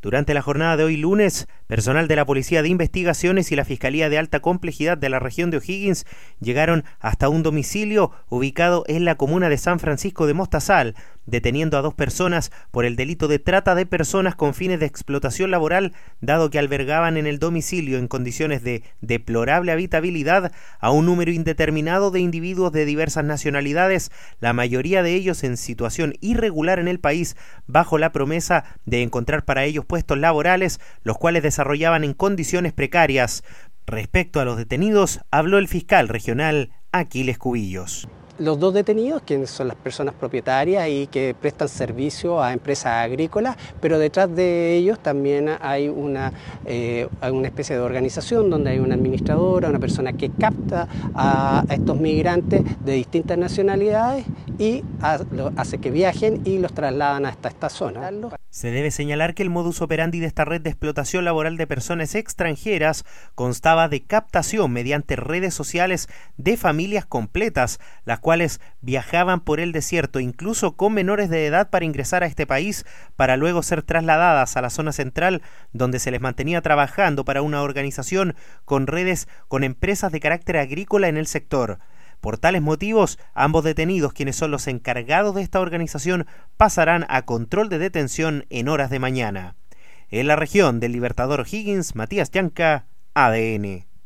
Durante la jornada de hoy lunes, personal de la Policía de Investigaciones y la Fiscalía de Alta Complejidad de la región de O'Higgins llegaron hasta un domicilio ubicado en la comuna de San Francisco de Mostazal, deteniendo a 2 personas por el delito de trata de personas con fines de explotación laboral, dado que albergaban en el domicilio en condiciones de deplorable habitabilidad a un número indeterminado de individuos de diversas nacionalidades, la mayoría de ellos en situación irregular en el país, bajo la promesa de encontrar para ellos puestos laborales, los cuales desarrollaban en condiciones precarias. Respecto a los detenidos, habló el fiscal regional Aquiles Cubillos. Los 2 detenidos, quienes son las personas propietarias y que prestan servicio a empresas agrícolas, pero detrás de ellos también hay una especie de organización donde hay una administradora, una persona que capta a estos migrantes de distintas nacionalidades y hace que viajen y los trasladan hasta esta zona. Se debe señalar que el modus operandi de esta red de explotación laboral de personas extranjeras constaba de captación mediante redes sociales de familias completas, las cuales viajaban por el desierto, incluso con menores de edad, para ingresar a este país, para luego ser trasladadas a la zona central, donde se les mantenía trabajando para una organización con redes con empresas de carácter agrícola en el sector. Por tales motivos, ambos detenidos, quienes son los encargados de esta organización, pasarán a control de detención en horas de mañana. En la región del Libertador O'Higgins, Matías Llanca, ADN.